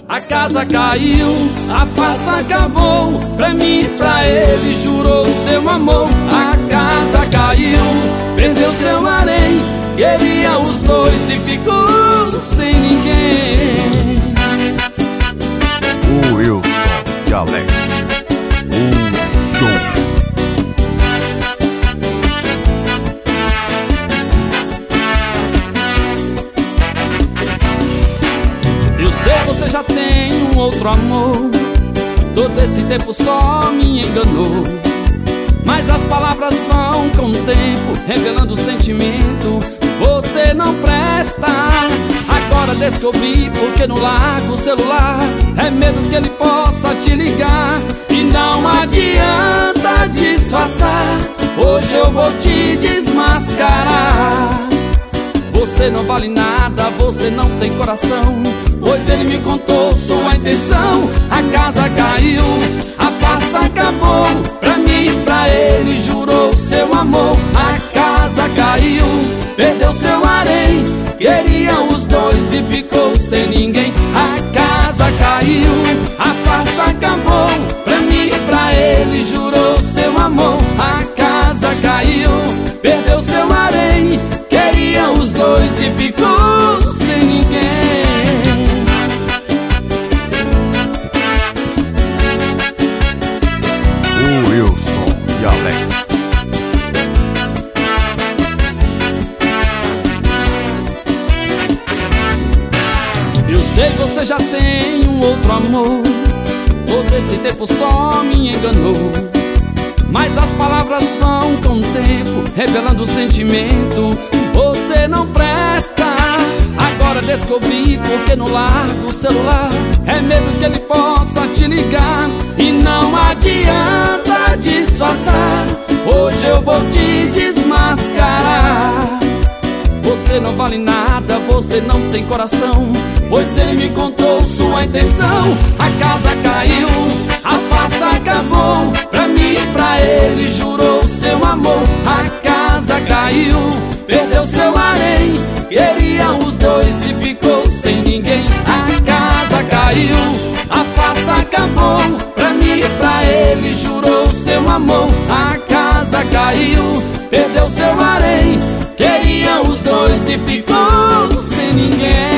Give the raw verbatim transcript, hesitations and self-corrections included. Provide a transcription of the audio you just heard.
A casa caiu, a farsa acabou. Pra mim e pra ele jurou seu amor. A casa caiu, perdeu seu harém. Queria os dois e ficou sem ninguém. O Wilson de Alex, o show. Eu sei que você já tem um outro amor. Todo esse tempo só me enganou. Mas as palavras vão com o tempo revelando o sentimento. Você não presta. Agora descobri porque não largo o celular. É medo que ele possa te ligar. E não adianta disfarçar. Hoje eu vou te desmascarar. Você não vale nada, você não tem coração. Pois ele me contou sua intenção. A casa caiu, a farsa acabou. Pra mim e pra ele jurou seu amor. A casa caiu, perdeu seu harém. Queria os dois e ficou sem ninguém. A casa caiu, a farsa acabou. Pra mim e pra ele jurou seu amor. A casa caiu, perdeu seu harém. Queria os dois e ficou sem ninguém. O Wilson de Alex. Eu sei que você já tem um outro amor. Todo esse tempo só me enganou. Mas as palavras vão com o tempo revelando o sentimento. Você não presta. Agora descobri porque não largo o celular. É medo que ele possa te ligar. E não adianta disfarçar. Hoje eu vou te desmascarar. Você não vale nada, você não tem coração. Pois ele me contou sua intenção. A casa caiu, a farsa acabou. Pra mim e pra ele jurou seu amor. A casa caiu, perdeu seu harém. Queria os dois e ficou sem ninguém. A casa caiu, a farsa acabou. Pra mim e pra ele jurou seu amor. A casa caiu, perdeu seu harém. Queria os dois e ficou sem ninguém.